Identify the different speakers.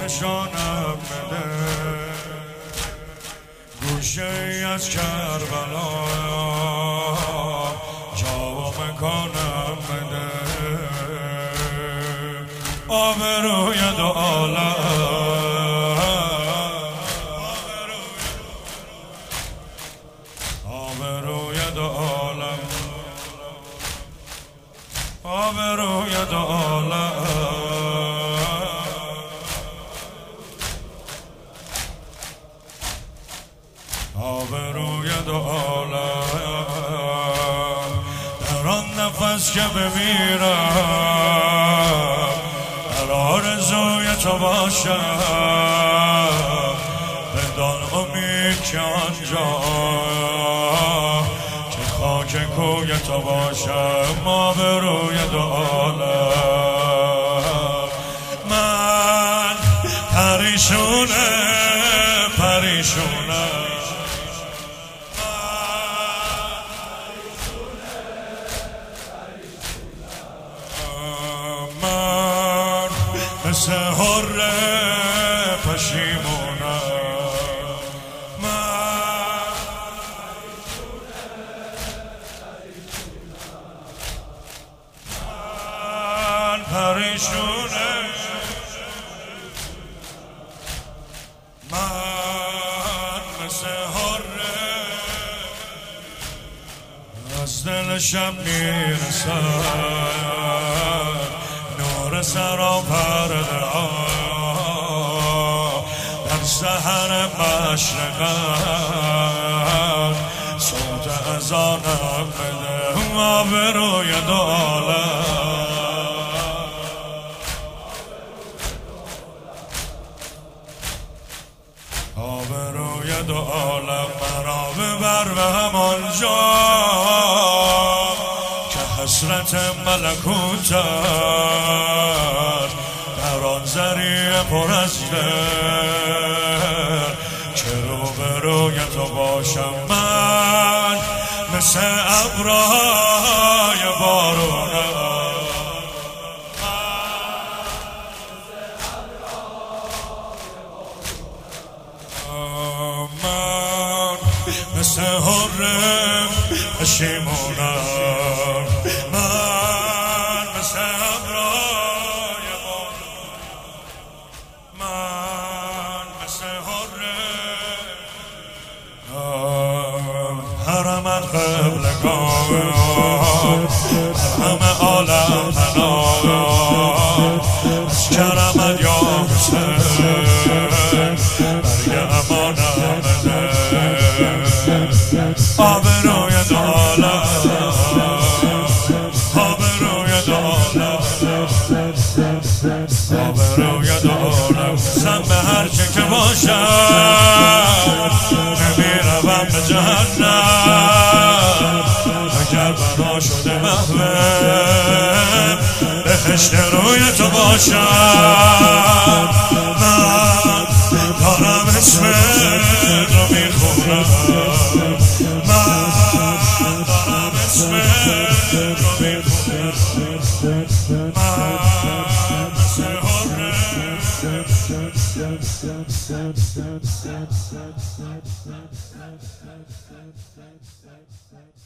Speaker 1: نشانم بده، گوشه ای از کربلا جا و مکانم بده. آبروی دو عالم، آبروی دو عالم، آبروی دو عالم، آبروی دو عالم. در آن نفس که بمیرم در آرزوی تو باشم، بدان امید که آنجا که خاک کوی تو باشم. آبروی دو عالم. من پریشونه پریشونه، من مثل حره پشیمونم، من پریشونه، من مثل حره از دلشم میرسد نور سراپرده ها، در سحر مشرقت صوت اذانم بده. آبروی دو عالم، آبروی دو عالم. مرا ببر به همانجا که حسرت ملکوت در آن ذریعه پر از دل، که روبروی تو باشم. من مثل ابرهای بارونم، من مثل حره پشیمونم، من مثل ابرهای بارونم، من مثل حره. حرمت قبلگاه، همه عالم پناه، از کرمت یا حسین برگ امانم بده. آبروی دو عالم، آبروی دو عالم، آبروی دو عالم. زن به هر چه که باشم نمیروم به جهنم، اگر بنا شده محوم بهشت روی تو باشم. من دارم اسم رو میخونم، من دارم اسم رو میخونم، من مثل حره.